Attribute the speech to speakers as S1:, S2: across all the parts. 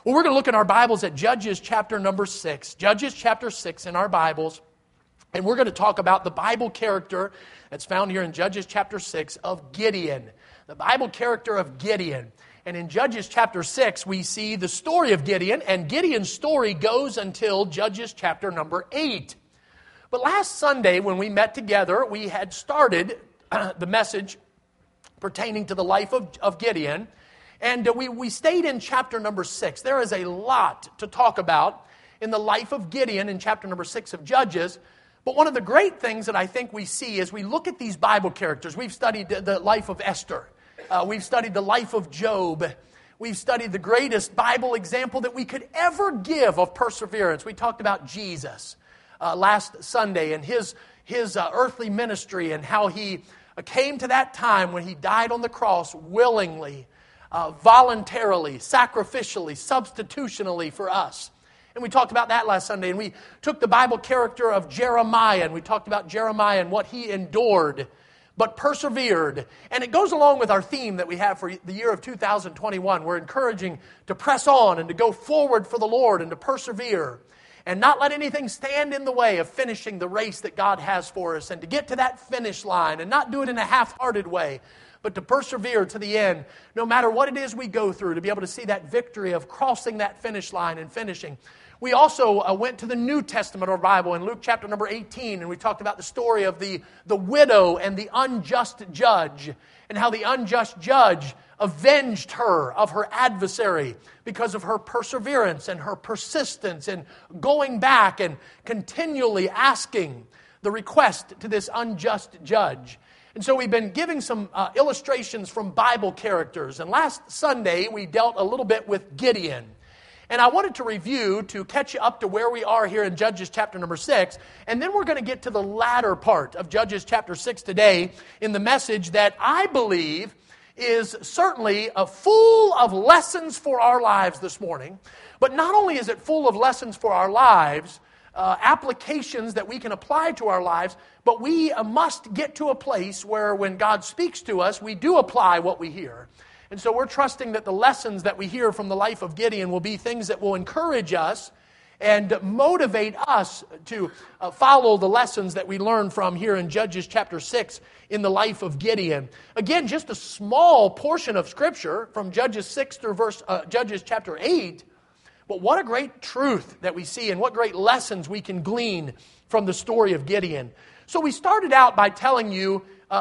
S1: Well, we're going to look in our Bibles at Judges chapter number 6. Judges chapter 6 in our Bibles. And we're going to talk about the Bible character that's found here in Judges chapter 6 of Gideon. The Bible character of Gideon. And in Judges chapter 6, we see the story of Gideon. And Gideon's story goes until Judges chapter number 8. But last Sunday when we met together, we had started the message pertaining to the life of Gideon. And we stayed in chapter number 6. There is a lot to talk about in the life of Gideon in chapter number 6 of Judges. But one of the great things that I think we see as we look at these Bible characters, we've studied the life of Esther. We've studied the life of Job. We've studied the greatest Bible example that we could ever give of perseverance. We talked about Jesus last Sunday and his earthly ministry and how he came to that time when he died on the cross willingly, voluntarily, sacrificially, substitutionally for us. And we talked about that last Sunday. And we took the Bible character of Jeremiah, and we talked about Jeremiah and what he endured, but persevered. And it goes along with our theme that we have for the year of 2021. We're encouraging to press on and to go forward for the Lord and to persevere and not let anything stand in the way of finishing the race that God has for us and to get to that finish line and not do it in a half-hearted way, but to persevere to the end, no matter what it is we go through, to be able to see that victory of crossing that finish line and finishing. We also went to the New Testament of our Bible in Luke chapter number 18, and we talked about the story of the widow and the unjust judge, and how the unjust judge avenged her of her adversary because of her perseverance and her persistence and going back and continually asking the request to this unjust judge. And so we've been giving some illustrations from Bible characters. And last Sunday, we dealt a little bit with Gideon. And I wanted to review to catch you up to where we are here in Judges chapter number 6. And then we're going to get to the latter part of Judges chapter 6 today in the message that I believe is certainly full of lessons for our lives this morning. But not only is it full of lessons for our lives, applications that we can apply to our lives, but we must get to a place where when God speaks to us, we do apply what we hear. And so we're trusting that the lessons that we hear from the life of Gideon will be things that will encourage us and motivate us to follow the lessons that we learn from here in Judges chapter 6 in the life of Gideon. Again, just a small portion of Scripture from Judges 6 through Judges chapter 8, but what a great truth that we see and what great lessons we can glean from the story of Gideon. So we started out by telling you,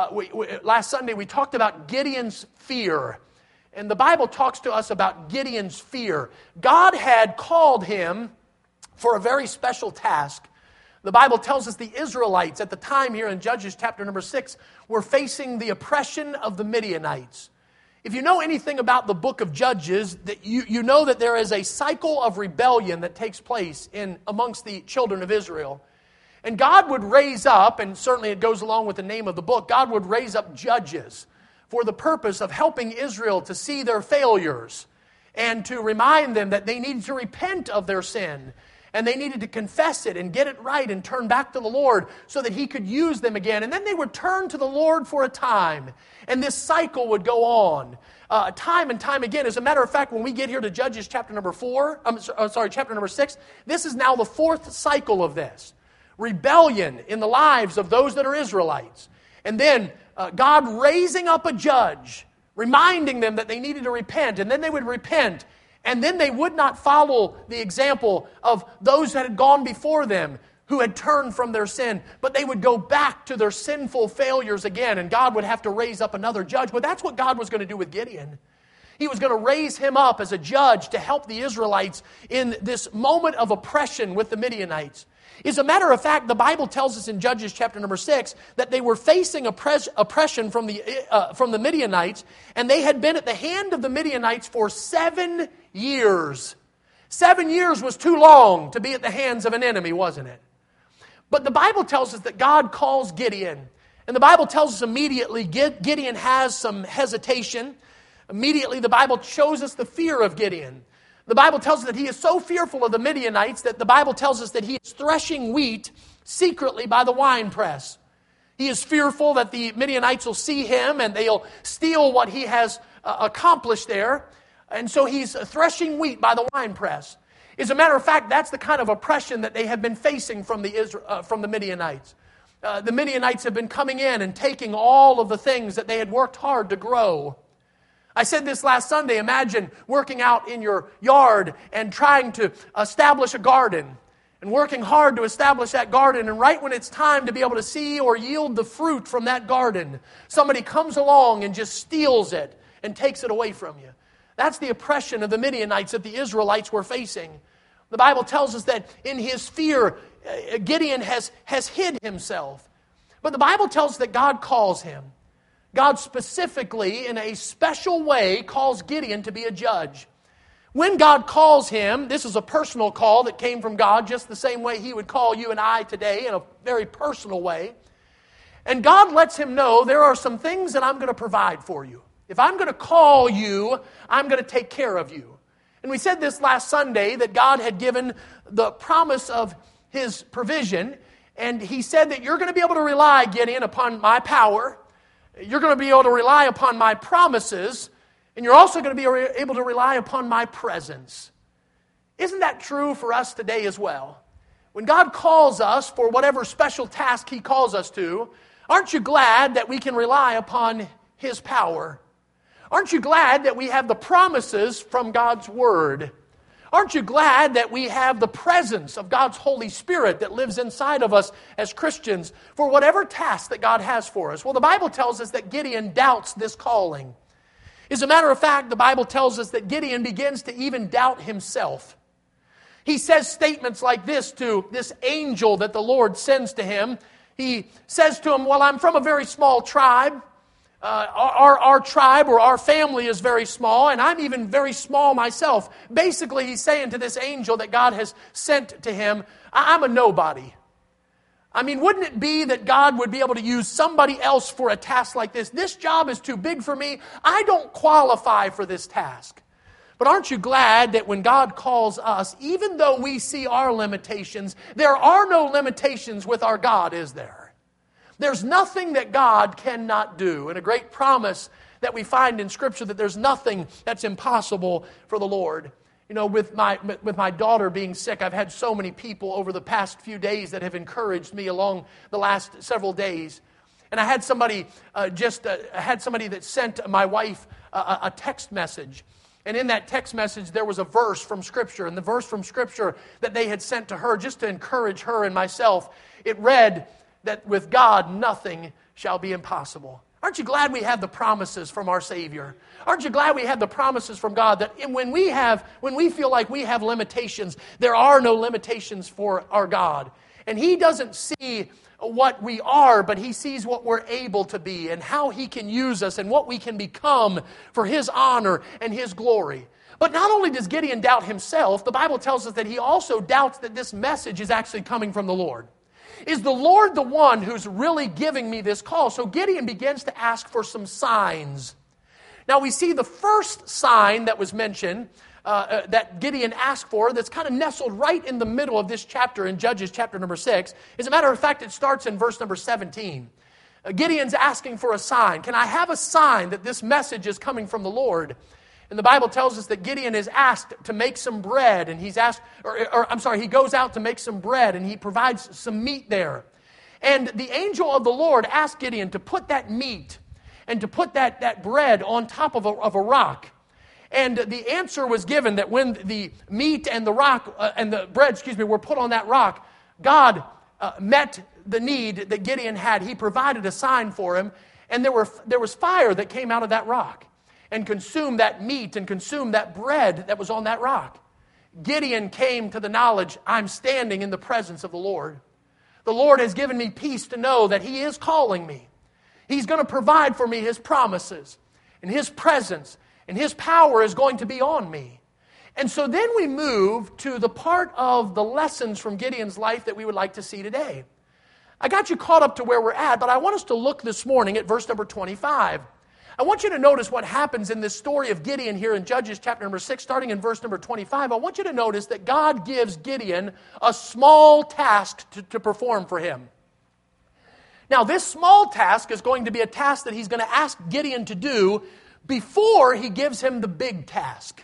S1: last Sunday we talked about Gideon's fear. And the Bible talks to us about Gideon's fear. God had called him for a very special task. The Bible tells us the Israelites at the time here in Judges chapter number 6 were facing the oppression of the Midianites. If you know anything about the book of Judges, that you know that there is a cycle of rebellion that takes place amongst the children of Israel. And God would raise up, and certainly it goes along with the name of the book, God would raise up judges for the purpose of helping Israel to see their failures and to remind them that they needed to repent of their sin and they needed to confess it and get it right and turn back to the Lord so that He could use them again. And then they would turn to the Lord for a time, and this cycle would go on time and time again. As a matter of fact, when we get here to Judges chapter number 6, this is now the fourth cycle of this. Rebellion in the lives of those that are Israelites. And then God raising up a judge, reminding them that they needed to repent, and then they would repent, and then they would not follow the example of those that had gone before them who had turned from their sin, but they would go back to their sinful failures again, and God would have to raise up another judge. But that's what God was going to do with Gideon. He was going to raise him up as a judge to help the Israelites in this moment of oppression with the Midianites. As a matter of fact, the Bible tells us in Judges chapter number 6 that they were facing oppression from the Midianites, and they had been at the hand of the Midianites for 7 years. 7 years was too long to be at the hands of an enemy, wasn't it? But the Bible tells us that God calls Gideon, and the Bible tells us immediately Gideon has some hesitation. Immediately the Bible shows us the fear of Gideon. The Bible tells us that he is so fearful of the Midianites that the Bible tells us that he is threshing wheat secretly by the winepress. He is fearful that the Midianites will see him and they'll steal what he has accomplished there. And so he's threshing wheat by the winepress. As a matter of fact, that's the kind of oppression that they have been facing from the Midianites. The Midianites have been coming in and taking all of the things that they had worked hard to grow. I said this last Sunday, imagine working out in your yard and trying to establish a garden and working hard to establish that garden, and right when it's time to be able to see or yield the fruit from that garden, somebody comes along and just steals it and takes it away from you. That's the oppression of the Midianites that the Israelites were facing. The Bible tells us that in his fear, Gideon has hid himself. But the Bible tells us that God calls him. God specifically, in a special way, calls Gideon to be a judge. When God calls him, this is a personal call that came from God, just the same way he would call you and I today, in a very personal way. And God lets him know there are some things that I'm going to provide for you. If I'm going to call you, I'm going to take care of you. And we said this last Sunday, that God had given the promise of his provision. And he said that you're going to be able to rely, Gideon, upon my power. You're going to be able to rely upon my promises. And you're also going to be able to rely upon my presence. Isn't that true for us today as well? When God calls us for whatever special task he calls us to, aren't you glad that we can rely upon his power? Aren't you glad that we have the promises from God's Word? Aren't you glad that we have the presence of God's Holy Spirit that lives inside of us as Christians for whatever task that God has for us? Well, the Bible tells us that Gideon doubts this calling. As a matter of fact, the Bible tells us that Gideon begins to even doubt himself. He says statements like this to this angel that the Lord sends to him. He says to him, well, I'm from a very small tribe. Our tribe or our family is very small, and I'm even very small myself. Basically, he's saying to this angel that God has sent to him, I'm a nobody. I mean, wouldn't it be that God would be able to use somebody else for a task like this? This job is too big for me. I don't qualify for this task. But aren't you glad that when God calls us, even though we see our limitations, there are no limitations with our God, is there? There's nothing that God cannot do. And a great promise that we find in Scripture that there's nothing that's impossible for the Lord. You know, with my daughter being sick, I've had so many people over the past few days that have encouraged me along the last several days. And I had somebody that sent my wife a text message. And in that text message, there was a verse from Scripture. And the verse from Scripture that they had sent to her just to encourage her and myself, it read that with God, nothing shall be impossible. Aren't you glad we have the promises from our Savior? Aren't you glad we have the promises from God that when we feel like we have limitations, there are no limitations for our God. And He doesn't see what we are, but He sees what we're able to be and how He can use us and what we can become for His honor and His glory. But not only does Gideon doubt himself, the Bible tells us that he also doubts that this message is actually coming from the Lord. Is the Lord the one who's really giving me this call? So Gideon begins to ask for some signs. Now we see the first sign that was mentioned, that Gideon asked for, that's kind of nestled right in the middle of this chapter in Judges chapter number 6. As a matter of fact, it starts in verse number 17. Gideon's asking for a sign. Can I have a sign that this message is coming from the Lord? And the Bible tells us that Gideon is asked to make some bread, and he goes out to make some bread, and he provides some meat there. And the angel of the Lord asked Gideon to put that meat and to put that bread on top of a rock. And the answer was given that when the meat and the rock and the bread, were put on that rock, God met the need that Gideon had. He provided a sign for him, and there was fire that came out of that rock and consumed that meat and consumed that bread that was on that rock. Gideon came to the knowledge, I'm standing in the presence of the Lord. The Lord has given me peace to know that He is calling me. He's going to provide for me His promises and His presence, and His power is going to be on me. And so then we move to the part of the lessons from Gideon's life that we would like to see today. I got you caught up to where we're at, but I want us to look this morning at verse number 25. I want you to notice what happens in this story of Gideon here in Judges chapter number 6, starting in verse number 25. I want you to notice that God gives Gideon a small task to perform for him. Now, this small task is going to be a task that He's going to ask Gideon to do before he gives him the big task.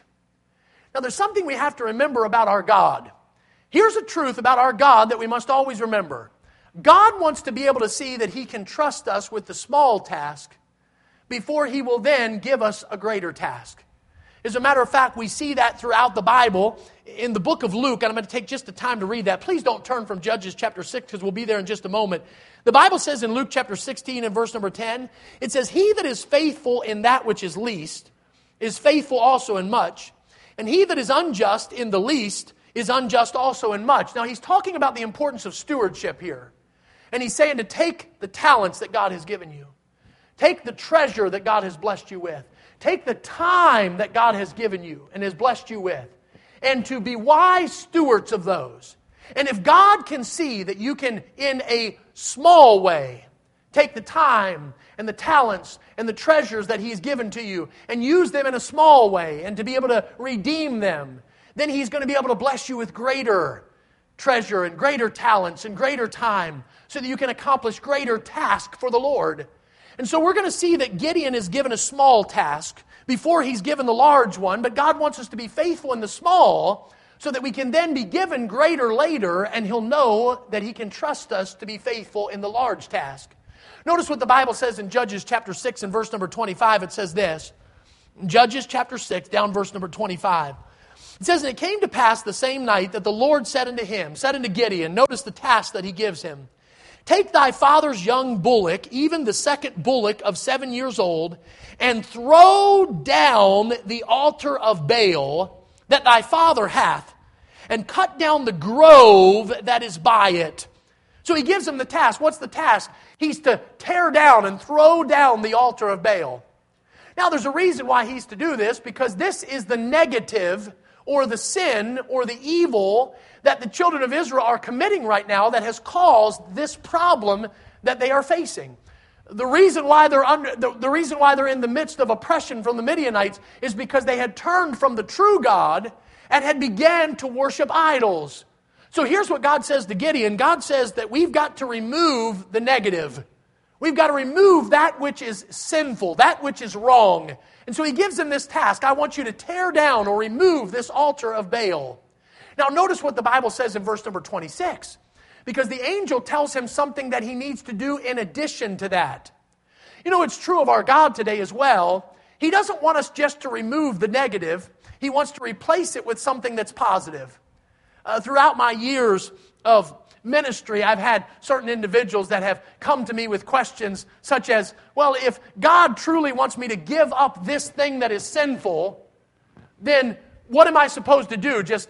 S1: Now there's something we have to remember about our God. Here's a truth about our God that we must always remember. God wants to be able to see that he can trust us with the small task before he will then give us a greater task. As a matter of fact, we see that throughout the Bible. In the book of Luke, and I'm going to take just the time to read that. Please don't turn from Judges chapter 6 because we'll be there in just a moment. The Bible says in Luke chapter 16 and verse number 10, it says, "He that is faithful in that which is least is faithful also in much, and he that is unjust in the least is unjust also in much." Now he's talking about the importance of stewardship here. And he's saying to take the talents that God has given you. Take the treasure that God has blessed you with. Take the time that God has given you and has blessed you with. And to be wise stewards of those. And if God can see that you can, in a small way, take the time and the talents and the treasures that He's given to you and use them in a small way and to be able to redeem them, then He's going to be able to bless you with greater treasure and greater talents and greater time so that you can accomplish greater tasks for the Lord. And so we're going to see that Gideon is given a small task before he's given the large one, but God wants us to be faithful in the small so that we can then be given greater later, and He'll know that He can trust us to be faithful in the large task. Notice what the Bible says in Judges chapter 6 and verse number 25. It says this, Judges chapter 6, down verse number 25. It says, "And it came to pass the same night that the Lord said unto Gideon," notice the task that He gives him, "Take thy father's young bullock, even the second bullock of 7 years old, and throw down the altar of Baal that thy father hath, and cut down the grove that is by it." So He gives him the task. What's the task? He's to tear down and throw down the altar of Baal. Now there's a reason why he's to do this, because this is the negative or the sin or the evil that the children of Israel are committing right now that has caused this problem that they are facing. The reason why they're in the midst of oppression from the Midianites is because they had turned from the true God and had began to worship idols. So here's what God says to Gideon. God says that we've got to remove the negative. We've got to remove that which is sinful, that which is wrong. And so He gives him this task. I want you to tear down or remove this altar of Baal. Now notice what the Bible says in verse number 26. Because the angel tells him something that he needs to do in addition to that. You know, it's true of our God today as well. He doesn't want us just to remove the negative. He wants to replace it with something that's positive. Throughout my years of ministry, I've had certain individuals that have come to me with questions such as, well, if God truly wants me to give up this thing that is sinful, then what am I supposed to do? Just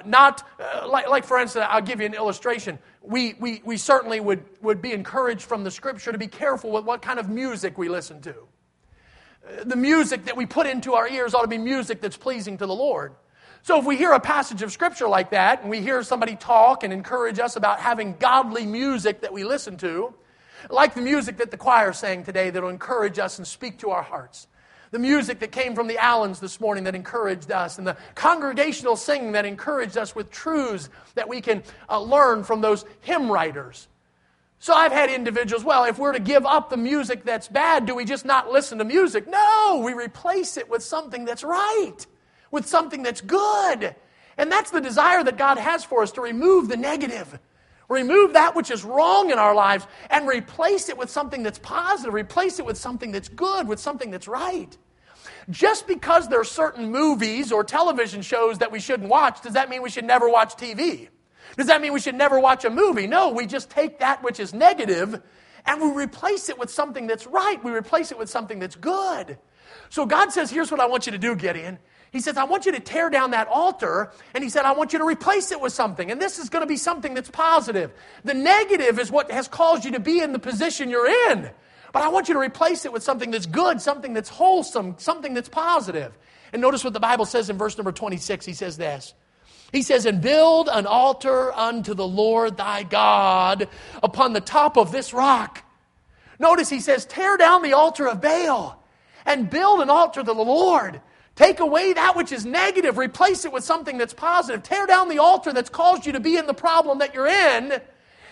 S1: like for instance, I'll give you an illustration. We certainly would be encouraged from the Scripture to be careful with what kind of music we listen to. The music that we put into our ears ought to be music that's pleasing to the Lord. So if we hear a passage of Scripture like that, and we hear somebody talk and encourage us about having godly music that we listen to, like the music that the choir sang today that will encourage us and speak to our hearts, the music that came from the Allens this morning that encouraged us, and the congregational singing that encouraged us with truths that we can learn from those hymn writers. So I've had individuals, well, if we're to give up the music that's bad, do we just not listen to music? No, we replace it with something that's right, with something that's good. And that's the desire that God has for us, to remove the negative. Remove that which is wrong in our lives and replace it with something that's positive. Replace it with something that's good, with something that's right. Just because there are certain movies or television shows that we shouldn't watch, does that mean we should never watch TV? Does that mean we should never watch a movie? No, we just take that which is negative and we replace it with something that's right. We replace it with something that's good. So God says, here's what I want you to do, Gideon. He says, I want you to tear down that altar, and He said, I want you to replace it with something, and this is going to be something that's positive. The negative is what has caused you to be in the position you're in, but I want you to replace it with something that's good, something that's wholesome, something that's positive. And notice what the Bible says in verse number 26. He says this. He says, "And build an altar unto the Lord thy God upon the top of this rock." Notice He says, tear down the altar of Baal and build an altar to the Lord. Take away that which is negative. Replace it with something that's positive. Tear down the altar that's caused you to be in the problem that you're in.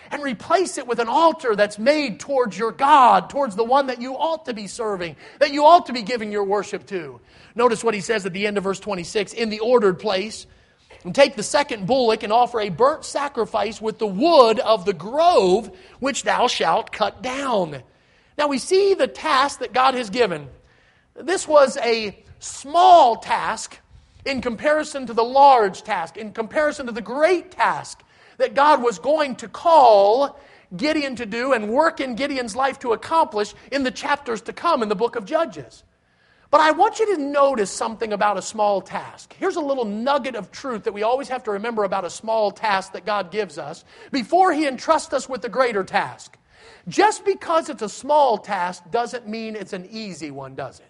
S1: and replace it with an altar that's made towards your God, towards the one that you ought to be serving, that you ought to be giving your worship to. Notice what he says at the end of verse 26, in the ordered place, and take the second bullock and offer a burnt sacrifice with the wood of the grove which thou shalt cut down. Now we see the task that God has given. This was a small task in comparison to the large task, in comparison to the great task that God was going to call Gideon to do and work in Gideon's life to accomplish in the chapters to come in the book of Judges. But I want you to notice something about a small task. Here's a little nugget of truth that we always have to remember about a small task that God gives us before He entrusts us with the greater task. Just because it's a small task doesn't mean it's an easy one, does it?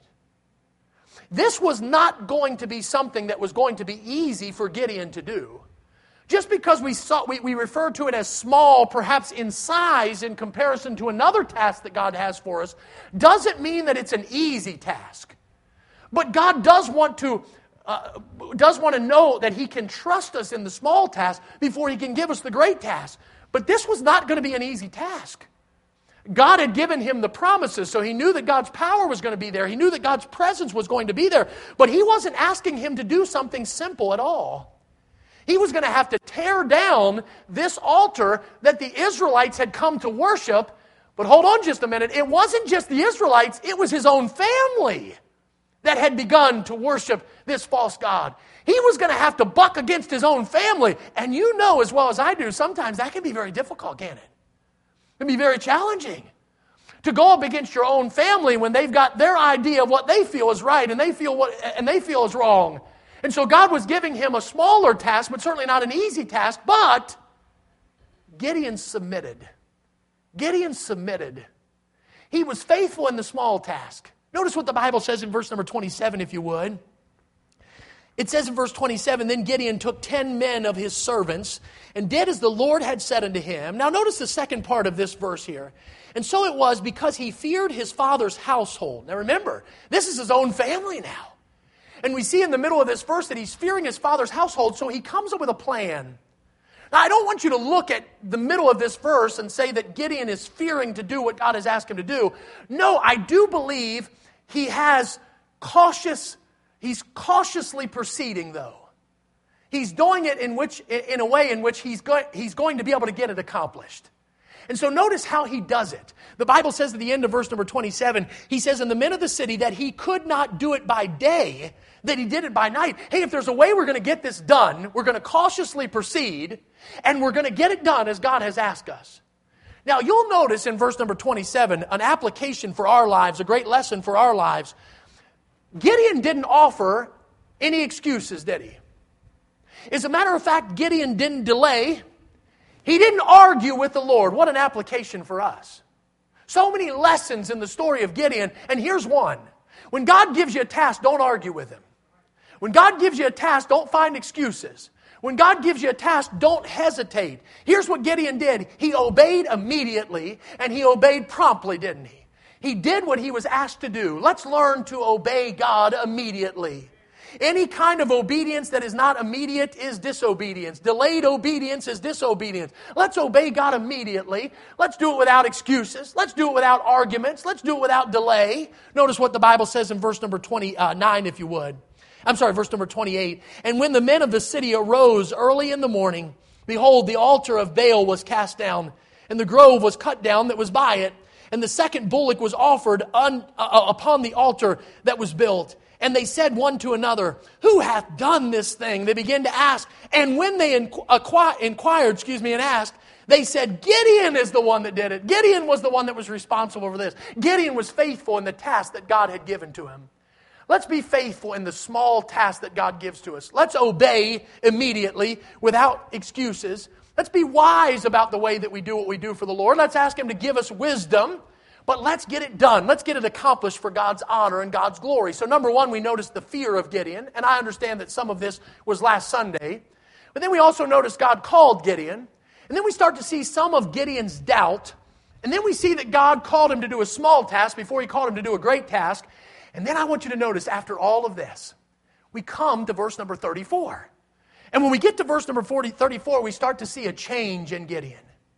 S1: This was not going to be something that was going to be easy for Gideon to do. Just because we refer to it as small, perhaps in size in comparison to another task that God has for us, doesn't mean that it's an easy task. But God does want to know that He can trust us in the small task before He can give us the great task. But this was not going to be an easy task. God had given him the promises, so he knew that God's power was going to be there. He knew that God's presence was going to be there. But He wasn't asking him to do something simple at all. He was going to have to tear down this altar that the Israelites had come to worship. But hold on just a minute. It wasn't just the Israelites, it was his own family that had begun to worship this false god. He was going to have to buck against his own family. And you know as well as I do, sometimes that can be very difficult, can't it? It can be very challenging to go up against your own family when they've got their idea of what they feel is right and they feel is wrong. And so God was giving him a smaller task, but certainly not an easy task. But Gideon submitted. Gideon submitted. He was faithful in the small task. Notice what the Bible says in verse number 27, if you would. It says in verse 27, then Gideon took 10 men of his servants and did as the Lord had said unto him. Now notice the second part of this verse here. And so it was because he feared his father's household. Now remember, this is his own family now. And we see in the middle of this verse that he's fearing his father's household, so he comes up with a plan. Now I don't want you to look at the middle of this verse and say that Gideon is fearing to do what God has asked him to do. No, I do believe he's cautiously proceeding, though. He's doing it in a way in which he's going to be able to get it accomplished. And so notice how he does it. The Bible says at the end of verse number 27, he says, and the men of the city that he could not do it by day, that he did it by night. Hey, if there's a way we're going to get this done, we're going to cautiously proceed, and we're going to get it done as God has asked us. Now, you'll notice in verse number 27, an application for our lives, a great lesson for our lives. Gideon didn't offer any excuses, did he? As a matter of fact, Gideon didn't delay. He didn't argue with the Lord. What an application for us. So many lessons in the story of Gideon, and here's one. When God gives you a task, don't argue with Him. When God gives you a task, don't find excuses. When God gives you a task, don't hesitate. Here's what Gideon did. He obeyed immediately, and he obeyed promptly, didn't he? He did what he was asked to do. Let's learn to obey God immediately. Any kind of obedience that is not immediate is disobedience. Delayed obedience is disobedience. Let's obey God immediately. Let's do it without excuses. Let's do it without arguments. Let's do it without delay. Notice what the Bible says in verse number 29, if you would. Verse number 28. And when the men of the city arose early in the morning, behold, the altar of Baal was cast down, and the grove was cut down that was by it, and the second bullock was offered upon the altar that was built. And they said one to another, who hath done this thing? They began to ask. And when they inquired and asked, they said, Gideon is the one that did it. Gideon was the one that was responsible for this. Gideon was faithful in the task that God had given to him. Let's be faithful in the small task that God gives to us. Let's obey immediately without excuses. Let's be wise about the way that we do what we do for the Lord. Let's ask Him to give us wisdom. But let's get it done. Let's get it accomplished for God's honor and God's glory. So number one, we notice the fear of Gideon. And I understand that some of this was last Sunday. But then we also notice God called Gideon. And then we start to see some of Gideon's doubt. And then we see that God called him to do a small task before He called him to do a great task. And then I want you to notice after all of this, we come to verse number 34. And when we get to verse number 34, we start to see a change in Gideon.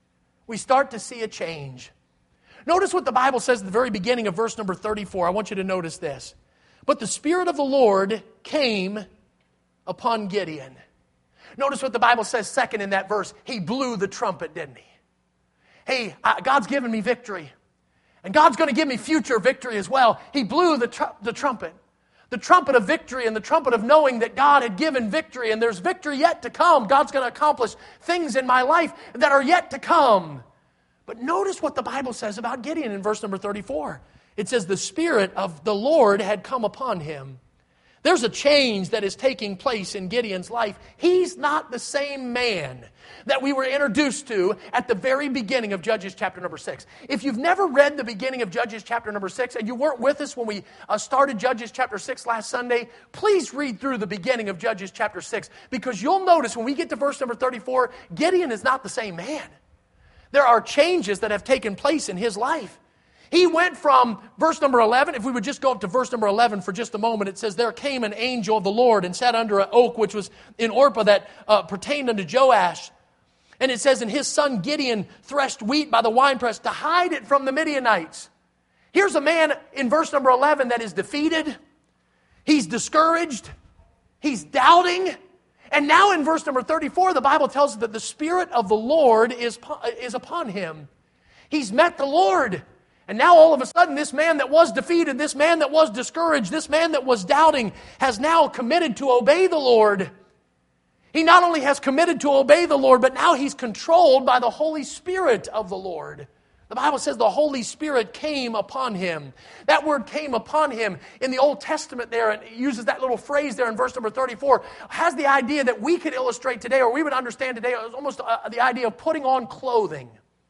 S1: we start to see a change. Notice what the Bible says at the very beginning of verse number 34. I want you to notice this. But the Spirit of the Lord came upon Gideon. Notice what the Bible says second in that verse. He blew the trumpet, didn't he? Hey, God's given me victory. And God's going to give me future victory as well. He blew the trumpet. The trumpet of victory and the trumpet of knowing that God had given victory and there's victory yet to come. God's going to accomplish things in my life that are yet to come. But notice what the Bible says about Gideon in verse number 34. It says, the Spirit of the Lord had come upon him. There's a change that is taking place in Gideon's life. He's not the same man that we were introduced to at the very beginning of Judges chapter number 6. If you've never read the beginning of Judges chapter number 6, and you weren't with us when we started Judges chapter 6 last Sunday, please read through the beginning of Judges chapter 6, because you'll notice when we get to verse number 34, Gideon is not the same man. There are changes that have taken place in his life. He went from verse number 11, if we would just go up to verse number 11 for just a moment, it says, there came an angel of the Lord and sat under an oak which was in Orpah that pertained unto Joash. And it says, and his son Gideon threshed wheat by the winepress to hide it from the Midianites. Here's a man in verse number 11 that is defeated. He's discouraged. He's doubting. And now in verse number 34, the Bible tells us that the Spirit of the Lord is upon him. He's met the Lord. And now all of a sudden, this man that was defeated, this man that was discouraged, this man that was doubting has now committed to obey the Lord. He not only has committed to obey the Lord, but now he's controlled by the Holy Spirit of the Lord. The Bible says the Holy Spirit came upon him. That word came upon him in the Old Testament there, and it uses that little phrase there in verse number 34, has the idea that we could illustrate today, or we would understand today, it was almost the idea of putting on clothing.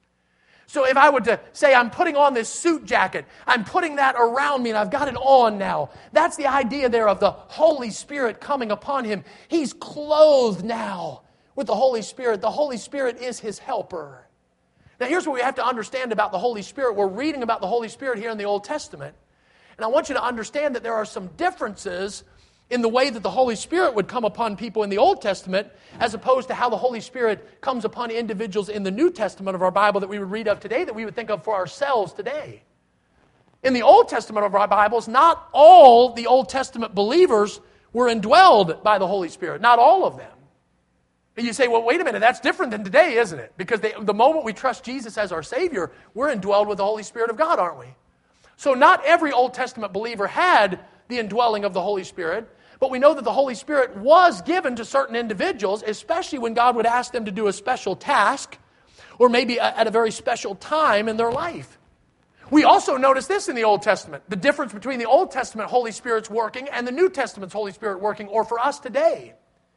S1: So if I were to say, I'm putting on this suit jacket, I'm putting that around me and I've got it on now. That's the idea there of the Holy Spirit coming upon him. He's clothed now with the Holy Spirit. The Holy Spirit is his helper. Now here's what we have to understand about the Holy Spirit. We're reading about the Holy Spirit here in the Old Testament. And I want you to understand that there are some differences in the way that the Holy Spirit would come upon people in the Old Testament as opposed to how the Holy Spirit comes upon individuals in the New Testament of our Bible that we would read of today, that we would think of for ourselves today. In the Old Testament of our Bibles, not all the Old Testament believers were indwelled by the Holy Spirit. Not all of them. And you say, well, wait a minute, that's different than today, isn't it? Because the moment we trust Jesus as our Savior, we're indwelled with the Holy Spirit of God, aren't we? So not every Old Testament believer had the indwelling of the Holy Spirit. But we know that the Holy Spirit was given to certain individuals, especially when God would ask them to do a special task or maybe at a very special time in their life. We also notice this in the Old Testament, the difference between the Old Testament Holy Spirit's working and the New Testament's Holy Spirit working, or for us today.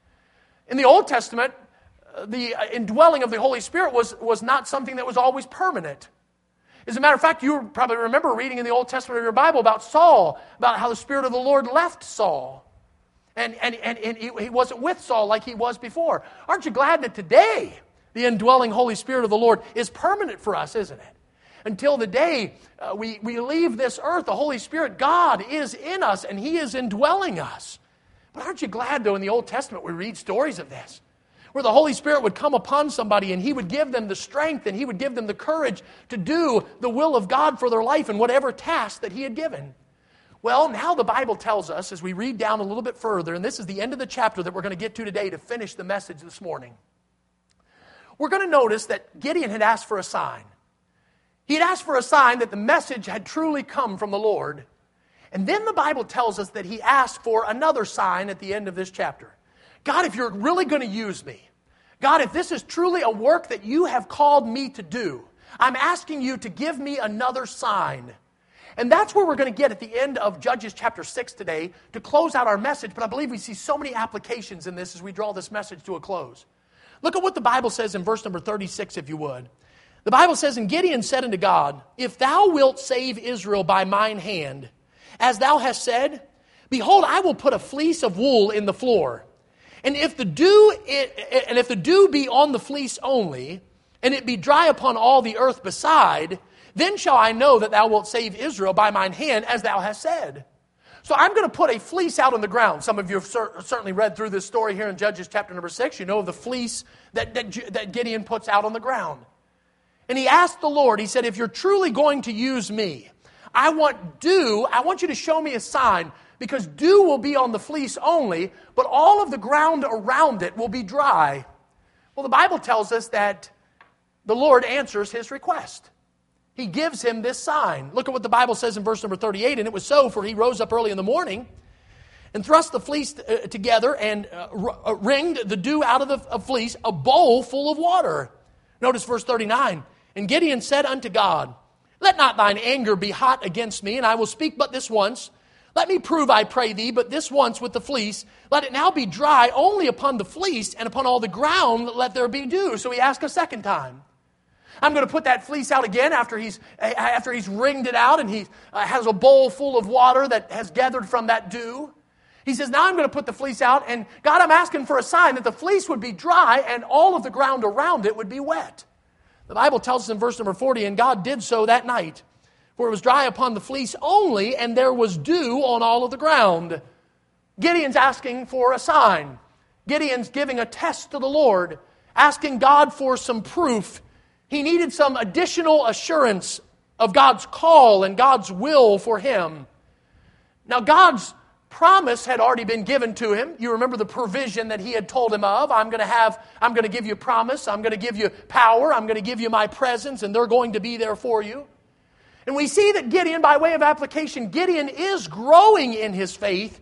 S1: In the Old Testament, the indwelling of the Holy Spirit was not something that was always permanent. As a matter of fact, you probably remember reading in the Old Testament of your Bible about Saul, about how the Spirit of the Lord left Saul. And he wasn't with Saul like he was before. Aren't you glad that today the indwelling Holy Spirit of the Lord is permanent for us, isn't it? Until the day we leave this earth, the Holy Spirit, God, is in us and He is indwelling us. But aren't you glad, though, in the Old Testament we read stories of this, where the Holy Spirit would come upon somebody and He would give them the strength and He would give them the courage to do the will of God for their life and whatever task that He had given. Well, now the Bible tells us, as we read down a little bit further, and this is the end of the chapter that we're going to get to today to finish the message this morning. We're going to notice that Gideon had asked for a sign. He had asked for a sign that the message had truly come from the Lord. And then the Bible tells us that he asked for another sign at the end of this chapter. God, if you're really going to use me, God, if this is truly a work that you have called me to do, I'm asking you to give me another sign. And that's where we're going to get at the end of Judges chapter 6 today to close out our message. But I believe we see so many applications in this as we draw this message to a close. Look at what the Bible says in verse number 36, if you would. The Bible says, and Gideon said unto God, if thou wilt save Israel by mine hand, as thou hast said, behold, I will put a fleece of wool in the floor. And if the dew be on the fleece only, and it be dry upon all the earth beside, then shall I know that thou wilt save Israel by mine hand, as thou hast said. So I'm going to put a fleece out on the ground. Some of you have certainly read through this story here in Judges chapter number 6. You know the fleece that Gideon puts out on the ground. And he asked the Lord, he said, if you're truly going to use me, I want you to show me a sign, because dew will be on the fleece only, but all of the ground around it will be dry. Well, the Bible tells us that the Lord answers his request. He gives him this sign. Look at what the Bible says in verse number 38. And it was so, for he rose up early in the morning and thrust the fleece together and wringed the dew out of the fleece, a bowl full of water. Notice verse 39. And Gideon said unto God, let not thine anger be hot against me, and I will speak but this once. Let me prove, I pray thee, but this once with the fleece. Let it now be dry only upon the fleece, and upon all the ground let there be dew. So he asked a second time. I'm going to put that fleece out again after he's wringed it out, and he has a bowl full of water that has gathered from that dew. He says, now I'm going to put the fleece out, and God, I'm asking for a sign that the fleece would be dry and all of the ground around it would be wet. The Bible tells us in verse number 40, and God did so that night, for it was dry upon the fleece only, and there was dew on all of the ground. Gideon's asking for a sign. Gideon's giving a test to the Lord, asking God for some proof. He needed some additional assurance of God's call and God's will for him. Now, God's promise had already been given to him. You remember the provision that he had told him of. I'm going to give you promise. I'm going to give you power. I'm going to give you my presence, and they're going to be there for you. And we see that Gideon, by way of application, Gideon is growing in his faith,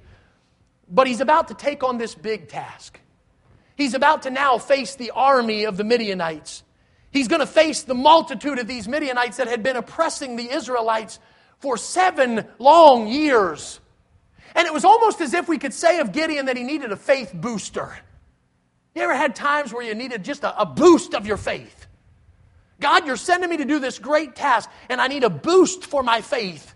S1: but he's about to take on this big task. He's about to now face the army of the Midianites. He's going to face the multitude of these Midianites that had been oppressing the Israelites for 7 long years. And it was almost as if we could say of Gideon that he needed a faith booster. You ever had times where you needed just a boost of your faith? God, you're sending me to do this great task, and I need a boost for my faith.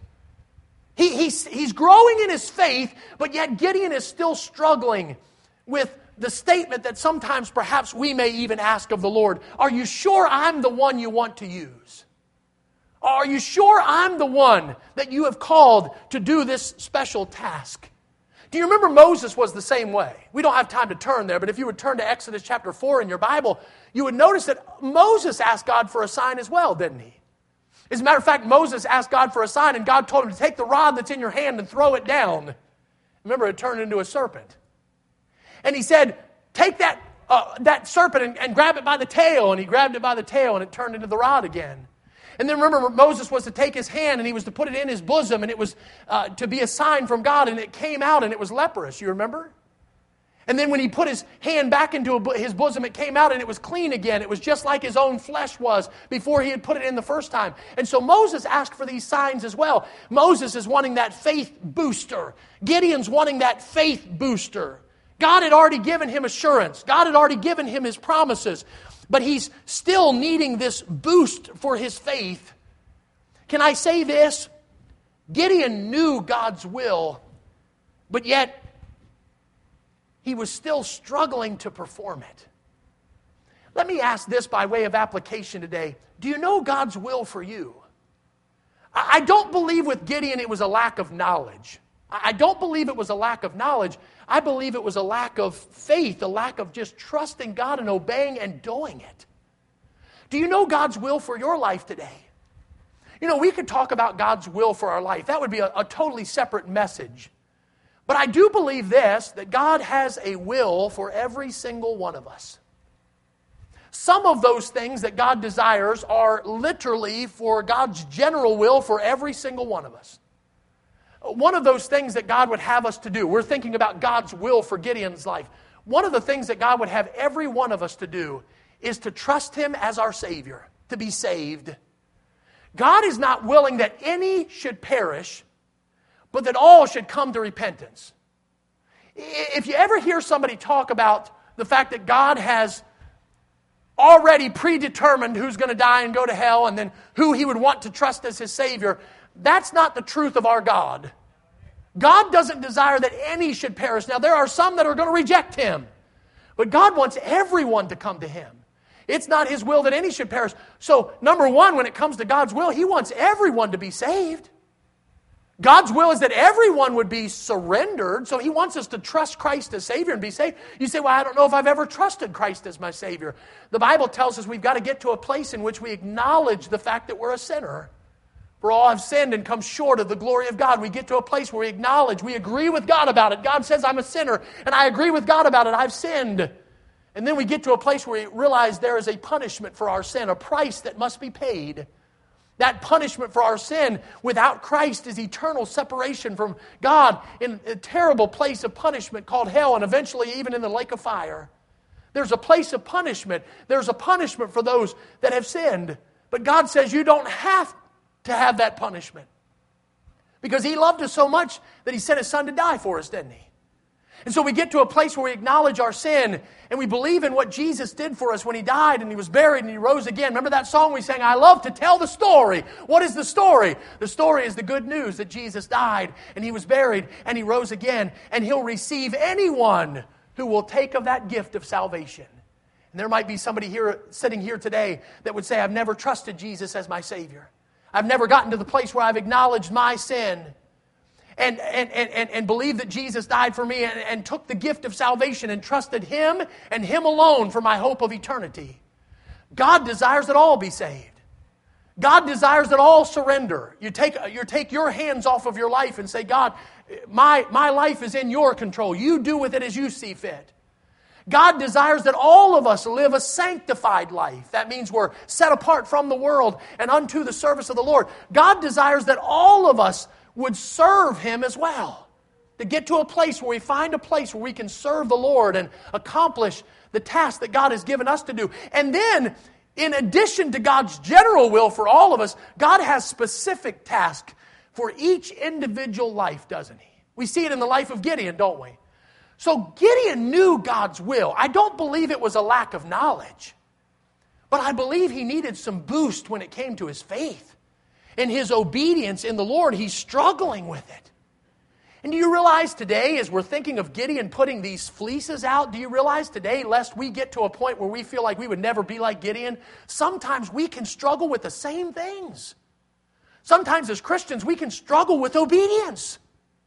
S1: He's growing in his faith, but yet Gideon is still struggling with the statement that sometimes perhaps we may even ask of the Lord. Are you sure I'm the one you want to use? Are you sure I'm the one that you have called to do this special task? Do you remember Moses was the same way? We don't have time to turn there, but if you would turn to Exodus chapter 4 in your Bible, you would notice that Moses asked God for a sign as well, didn't he? As a matter of fact, Moses asked God for a sign, and God told him to take the rod that's in your hand and throw it down. Remember, it turned into a serpent. And he said, take that serpent and grab it by the tail. And he grabbed it by the tail, and it turned into the rod again. And then remember, Moses was to take his hand and he was to put it in his bosom, and it was to be a sign from God, and it came out and it was leprous. You remember? And then when he put his hand back into his bosom, it came out and it was clean again. It was just like his own flesh was before he had put it in the first time. And so Moses asked for these signs as well. Moses is wanting that faith booster. Gideon's wanting that faith booster. God had already given him assurance. God had already given him his promises. But he's still needing this boost for his faith. Can I say this? Gideon knew God's will, but yet he was still struggling to perform it. Let me ask this by way of application today. Do you know God's will for you? I don't believe with Gideon it was a lack of knowledge. I don't believe it was a lack of knowledge. I believe it was a lack of faith, a lack of just trusting God and obeying and doing it. Do you know God's will for your life today? You know, we could talk about God's will for our life. That would be a totally separate message. But I do believe this, that God has a will for every single one of us. Some of those things that God desires are literally for God's general will for every single one of us. One of those things that God would have us to do, we're thinking about God's will for Gideon's life. One of the things that God would have every one of us to do is to trust Him as our Savior, to be saved. God is not willing that any should perish, but that all should come to repentance. If you ever hear somebody talk about the fact that God has already predetermined who's going to die and go to hell and then who He would want to trust as His Savior, that's not the truth of our God. God doesn't desire that any should perish. Now, there are some that are going to reject Him, but God wants everyone to come to Him. It's not His will that any should perish. So, number one, when it comes to God's will, He wants everyone to be saved. God's will is that everyone would be surrendered, so He wants us to trust Christ as Savior and be saved. You say, well, I don't know if I've ever trusted Christ as my Savior. The Bible tells us we've got to get to a place in which we acknowledge the fact that we're a sinner. For all have sinned and come short of the glory of God. We get to a place where we acknowledge, we agree with God about it. God says, I'm a sinner, and I agree with God about it. I've sinned. And then we get to a place where we realize there is a punishment for our sin, a price that must be paid. That punishment for our sin without Christ is eternal separation from God in a terrible place of punishment called hell, and eventually even in the lake of fire. There's a place of punishment. There's a punishment for those that have sinned. But God says you don't have to have that punishment. Because He loved us so much that He sent His Son to die for us, didn't He? And so we get to a place where we acknowledge our sin and we believe in what Jesus did for us when He died and He was buried and He rose again. Remember that song we sang, I love to tell the story. What is the story? The story is the good news that Jesus died and He was buried and He rose again, and He'll receive anyone who will take of that gift of salvation. And there might be somebody here sitting here today that would say, I've never trusted Jesus as my Savior. I've never gotten to the place where I've acknowledged my sin and believed that Jesus died for me and took the gift of salvation and trusted Him and Him alone for my hope of eternity. God desires that all be saved. God desires that all surrender. You take your hands off of your life and say, God, my life is in your control. You do with it as you see fit. God desires that all of us live a sanctified life. That means we're set apart from the world and unto the service of the Lord. God desires that all of us would serve Him as well. To get to a place where we find a place where we can serve the Lord and accomplish the task that God has given us to do. And then, in addition to God's general will for all of us, God has specific tasks for each individual life, doesn't He? We see it in the life of Gideon, don't we? So Gideon knew God's will. I don't believe it was a lack of knowledge, but I believe he needed some boost when it came to his faith. In his obedience in the Lord, he's struggling with it. And do you realize today, as we're thinking of Gideon putting these fleeces out, do you realize today, lest we get to a point where we feel like we would never be like Gideon, sometimes we can struggle with the same things. Sometimes as Christians, we can struggle with obedience.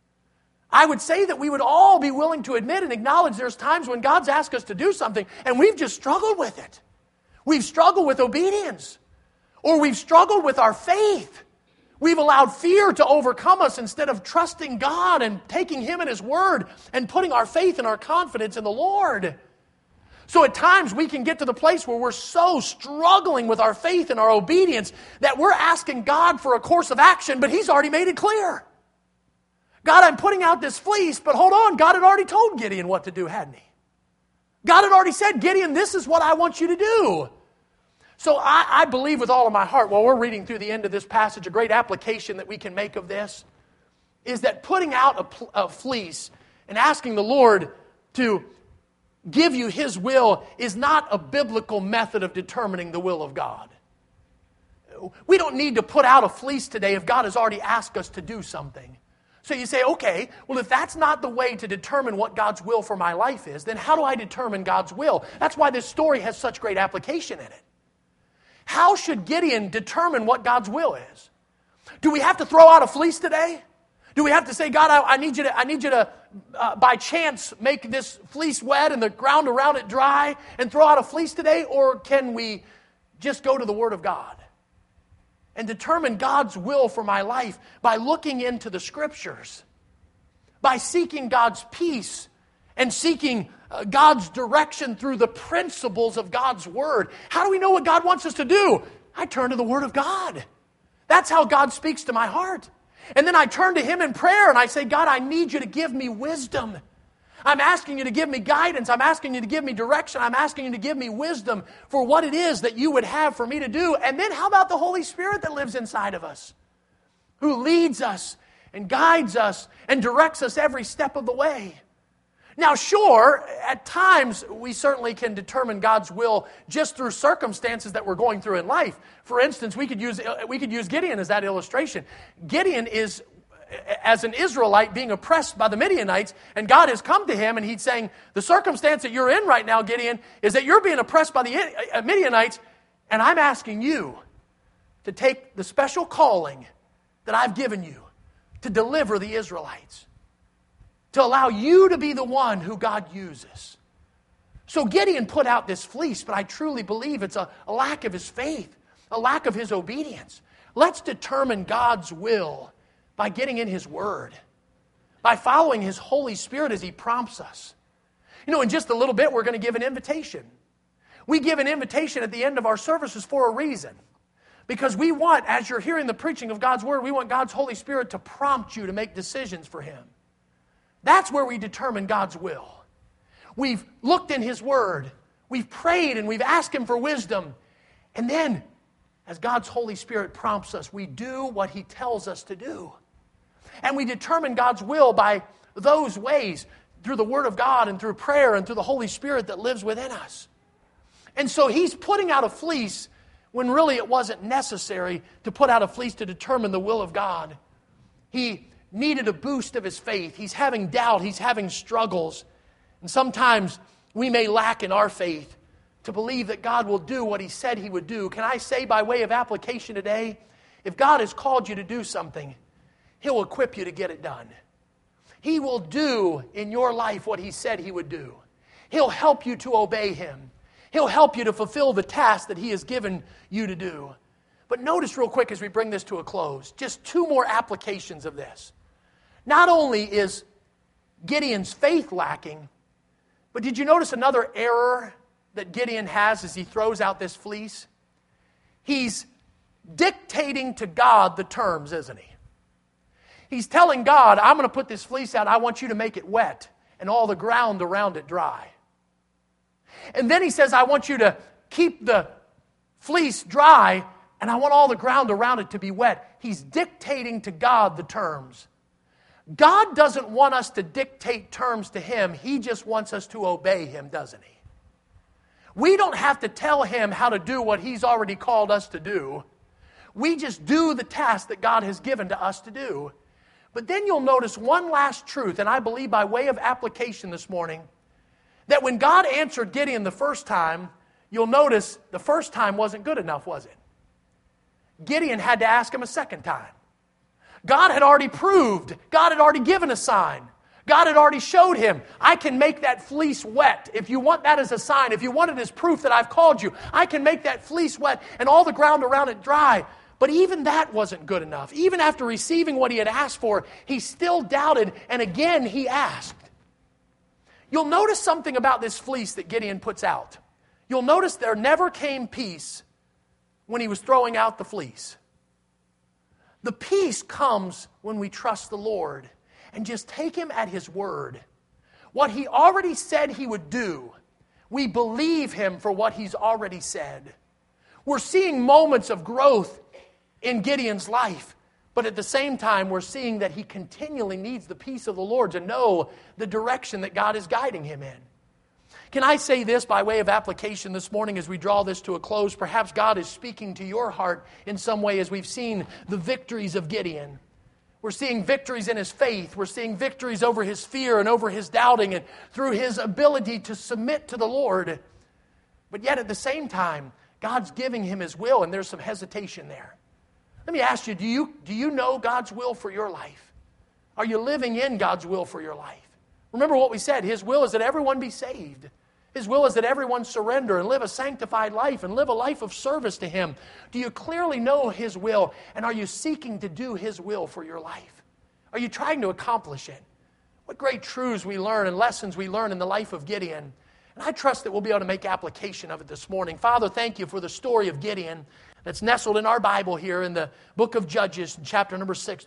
S1: I would say that we would all be willing to admit and acknowledge there's times when God's asked us to do something and we've just struggled with it. We've struggled with obedience. Or we've struggled with our faith. We've allowed fear to overcome us instead of trusting God and taking Him at His word and putting our faith and our confidence in the Lord. So at times we can get to the place where we're so struggling with our faith and our obedience that we're asking God for a course of action, but He's already made it clear. God, I'm putting out this fleece, but hold on, God had already told Gideon what to do, hadn't He? God had already said, Gideon, this is what I want you to do. So I believe with all of my heart, while we're reading through the end of this passage, a great application that we can make of this is that putting out a fleece and asking the Lord to give you His will is not a biblical method of determining the will of God. We don't need to put out a fleece today if God has already asked us to do something. So you say, okay, well, if that's not the way to determine what God's will for my life is, then how do I determine God's will? That's why this story has such great application in it. How should Gideon determine what God's will is? Do we have to throw out a fleece today? Do we have to say, God, I need you to by chance make this fleece wet and the ground around it dry and throw out a fleece today? Or can we just go to the Word of God and determine God's will for my life by looking into the Scriptures, by seeking God's peace and seeking God's direction through the principles of God's Word? How do we know what God wants us to do? I turn to the Word of God. That's how God speaks to my heart. And then I turn to Him in prayer and I say, God, I need you to give me wisdom. I'm asking you to give me guidance. I'm asking you to give me direction. I'm asking you to give me wisdom for what it is that you would have for me to do. And then how about the Holy Spirit that lives inside of us, who leads us and guides us and directs us every step of the way? Now, sure, at times we certainly can determine God's will just through circumstances that we're going through in life. For instance, we could use Gideon as that illustration. Gideon is, as an Israelite, being oppressed by the Midianites, and God has come to him and He's saying, the circumstance that you're in right now, Gideon, is that you're being oppressed by the Midianites, and I'm asking you to take the special calling that I've given you to deliver the Israelites, to allow you to be the one who God uses. So Gideon put out this fleece, but I truly believe it's a lack of his faith, a lack of his obedience. Let's determine God's will by getting in His Word, by following His Holy Spirit as He prompts us. You know, in just a little bit, we're going to give an invitation. We give an invitation at the end of our services for a reason. Because we want, as you're hearing the preaching of God's Word, we want God's Holy Spirit to prompt you to make decisions for Him. That's where we determine God's will. We've looked in His Word. We've prayed and we've asked Him for wisdom. And then, as God's Holy Spirit prompts us, we do what He tells us to do. And we determine God's will by those ways, through the Word of God and through prayer and through the Holy Spirit that lives within us. And so He's putting out a fleece when really it wasn't necessary to put out a fleece to determine the will of God. He needed a boost of his faith. He's having doubt. He's having struggles. And sometimes we may lack in our faith to believe that God will do what He said He would do. Can I say by way of application today, if God has called you to do something, He'll equip you to get it done. He will do in your life what He said He would do. He'll help you to obey Him. He'll help you to fulfill the task that He has given you to do. But notice real quick as we bring this to a close, just two more applications of this. Not only is Gideon's faith lacking, but did you notice another error that Gideon has as he throws out this fleece? He's dictating to God the terms, isn't he? He's telling God, I'm going to put this fleece out. I want you to make it wet and all the ground around it dry. And then he says, I want you to keep the fleece dry and I want all the ground around it to be wet. He's dictating to God the terms. God doesn't want us to dictate terms to Him. He just wants us to obey Him, doesn't He? We don't have to tell Him how to do what He's already called us to do. We just do the task that God has given to us to do. But then you'll notice one last truth, and I believe by way of application this morning, that when God answered Gideon the first time, you'll notice the first time wasn't good enough, was it? Gideon had to ask Him a second time. God had already proved, God had already given a sign. God had already showed him, I can make that fleece wet. If you want that as a sign, if you want it as proof that I've called you, I can make that fleece wet and all the ground around it dry. But even that wasn't good enough. Even after receiving what he had asked for, he still doubted, and again he asked. You'll notice something about this fleece that Gideon puts out. You'll notice there never came peace when he was throwing out the fleece. The peace comes when we trust the Lord and just take Him at His word. What He already said He would do, we believe Him for what He's already said. We're seeing moments of growth in Gideon's life, but at the same time, we're seeing that he continually needs the peace of the Lord to know the direction that God is guiding him in. Can I say this by way of application this morning as we draw this to a close? Perhaps God is speaking to your heart in some way as we've seen the victories of Gideon. We're seeing victories in his faith. We're seeing victories over his fear and over his doubting and through his ability to submit to the Lord. But yet at the same time, God's giving him His will and there's some hesitation there. Let me ask you, do you know God's will for your life? Are you living in God's will for your life? Remember what we said, His will is that everyone be saved. His will is that everyone surrender and live a sanctified life and live a life of service to Him. Do you clearly know His will, and are you seeking to do His will for your life? Are you trying to accomplish it? What great truths we learn and lessons we learn in the life of Gideon. And I trust that we'll be able to make application of it this morning. Father, thank You for the story of Gideon that's nestled in our Bible here in the book of Judges, chapter number 6.